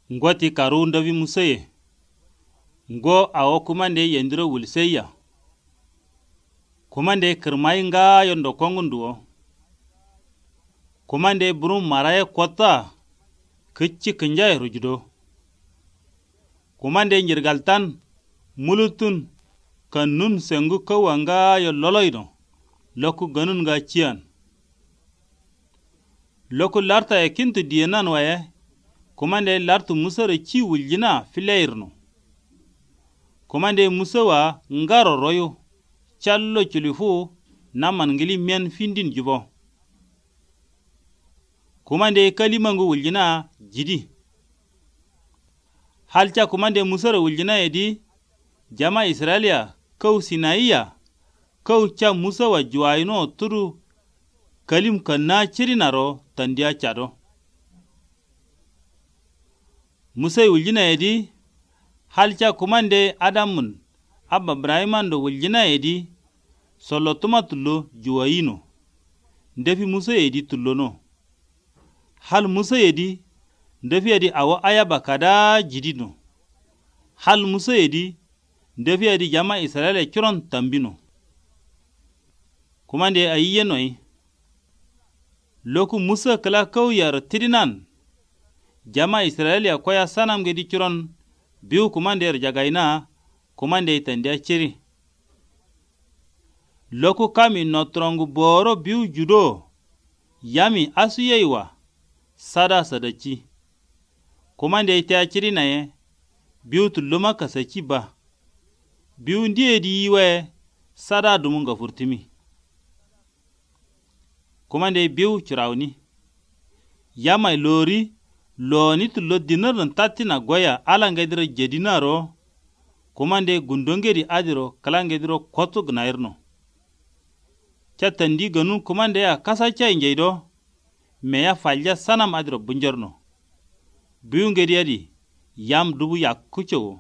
ngoti karu ndavi museye ngo awo kumande yendiro wulseya kumande kirmai nga yondo kongunduo kumande burum maraye kota kicci kinjay rujudo kumande njirgaltan mulutun kanun sengu kawanga yo loloyno loku ganun ga ciyan loku larta e kintu dienan waye kumande lartu musare ci wuljina fileirno kumande musawa ngaro royo challo chulifu naman ngili men findin jubo kumande kalimangu wuljina jidi halcha kumande musare wuljina edi jama Israelia kau sinaiya kau cha musawa juwaino turu kalim kanna chirinaro tandia chado musai wuljina edi halcha kumande adamun abba brahimando wuljina edi solo tuma tullo juwaino ndefi musa edi tullono hal musa edi ndefi edi awo ayaba kada jidino hal musa edi ndefi edi jama Israel kiron tambino kumande ayiyenoi loku musa kala kawyar tidinan jama Israel koya sanam gedi kiron biu kumande jagaina kumande tandia chiri loku kami notrongu boro biu judo yami asuyeiwa sada sadachi kumande ita chiri naye biu tuluma kasachi ba biu ndiye diwe sada dumunga furtimi kumande biu chirawni yama lori loni tullo dinaran tatina goya alangedira jedinaro kumande gundongeri adiro kalangediro kotu gnairno chatandi ganun kumande ya kasacha injeido meya falja sanam adiro bunjorno biungeri adi yam dubu yakucho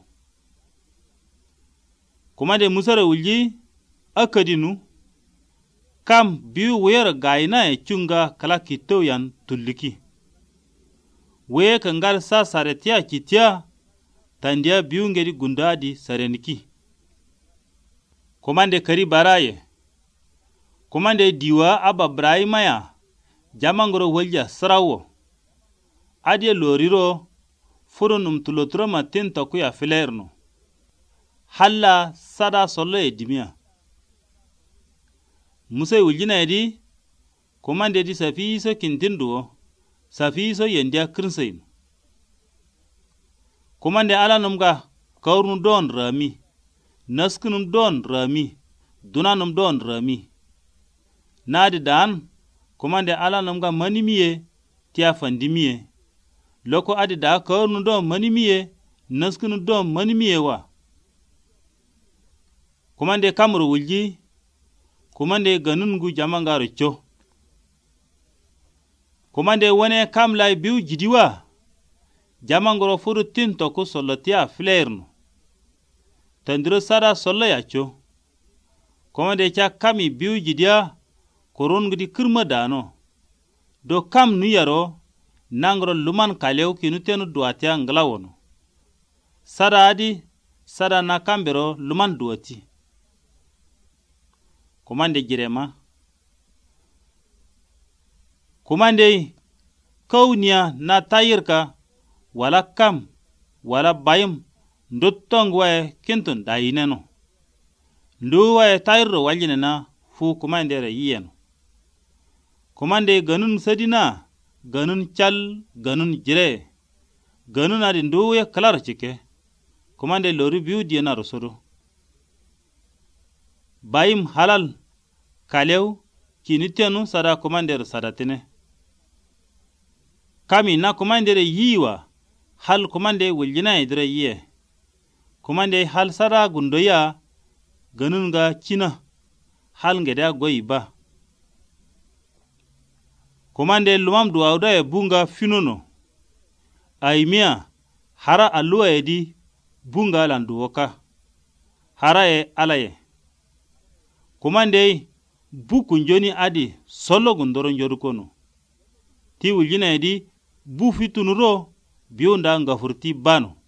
kumande musare wulji akadinu kam biu wera gaina e chunga kala kitto yan tulliki we kangal sa saretia kitia tandia biu ngeri gundadi sareniki komande kari baraye komande diwa aba brahimaya jamangoro walja sarawo adie loriro furunum tulotro matin tokuya filerno halla sada solo edimia musai wuljina edi komande di safiso kintinduo safiso yendia krinsain komande ala numga kaurnu don rami naskunum don rami dunanum don rami nadi dan komande ala numga manimiye tia fandimiye loko adi da kaurnu don manimiye naskunum don manimiye wa komande kamru wulji komande ganungu jamangaro cho komande wone kamlay biu jidiwa jamangoro furu tinto ko solotia flerno tandiro sada solo yacho komande cha kami biu jidia koron gidi kirma dano do kam nuyaro nangro luman kalew kinutenu duatia nglawono sada adi sada na kambero luman duati komande jirema komande kaunia na tayirka wala kam wala bayim ndottong wae kintun dayineno ndu wae tayirro waljinena fu komande re yiyeno komande ganun sadina ganun chal ganun jire ganun adi ndu ye kalar chike komande lori biu diena rosoro bayim halal kalew kinitenu sada komande sadatene kami na komande yiwa hal komande wuljina idre yiye komande hal sada gundoya ganunga china hal ngeda goiba komande lumam duawda e bunga finono aimia hara alua edi bunga landuoka hara e alaye komande buku njoni adi solo gundoro njorukono ti wuljina edi bu fitunuro biyu da nga furti bano.